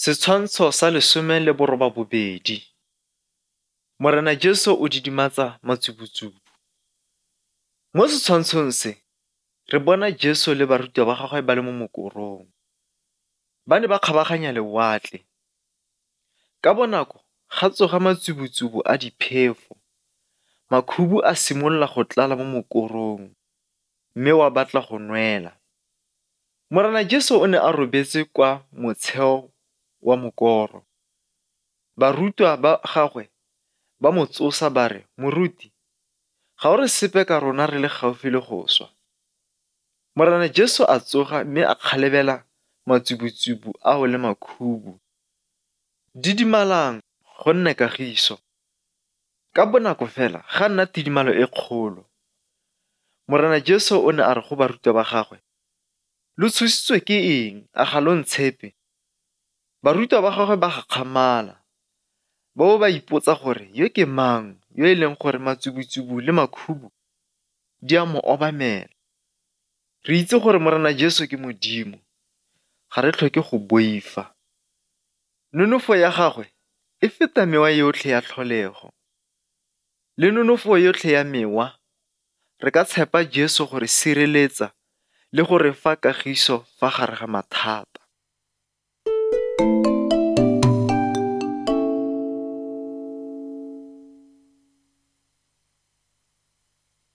Setshwantsho sa 12. Morena Jesu o didimatsa matsubutsubu. Mo setshwantshong se, re bona Jesu le barutwa ba gagwe ba le mo mokorong. Ba ne ba kgabaganya lewatle. Ka bonako, ga tsoga matsubutsubu a diphefo. Makhubu a simolola go tlala mo mokorong, mme wa batla go nwela. Morena Jesu o ne a robetse kwa motsheo wa mokoro. Barutwa ba gagwe ba mo tsosa ba re, "Moruti, ga o re sepe ka rona re le gaufi le go swa." Morena Jesu a tsoga mme a kgalebela matsubutsubu ao le makhubu. Didimalang go nne kagiso. Ka bonako fela ga nna tidimalo e kgolo. Morena Jesu o ne a re go barutwa ba gagwe, "Lo tshositswe ke eng a ga lo ntshepe?" Barutwa ba gagwe ba gakgamala. Ba bo ba ipotsa gore yo ke mang yo e leng gore matsubutsubu le makhubu di a mo obamela. Re itse gore morena Jesu ke Modimo. Ga re tlhoke go boifa. Nonofo ya gagwe e feta mewa yotlhe ya tlholego. Le nonofo yotlhe ya mewa, re ka tshepa Jesu gore sireletsa le gore fa kagiso fa gare ga mathata.